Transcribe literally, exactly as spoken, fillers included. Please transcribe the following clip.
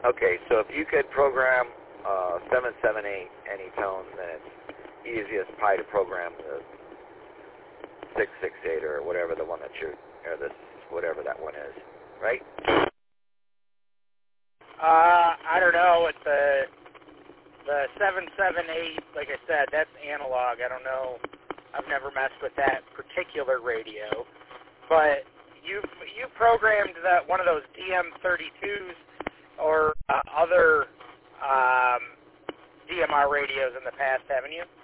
Okay, so if you could program uh, seven seven eight any tone, then it's easiest probably to program the six six eight or whatever the one that you, or this, whatever that one is, right? Uh, I don't know. It's the the seven seven eight. Like I said, that's analog. I don't know. I've never messed with that particular radio, but you you programmed that one of those D M thirty-twos or uh, other um, D M R radios in the past, haven't you?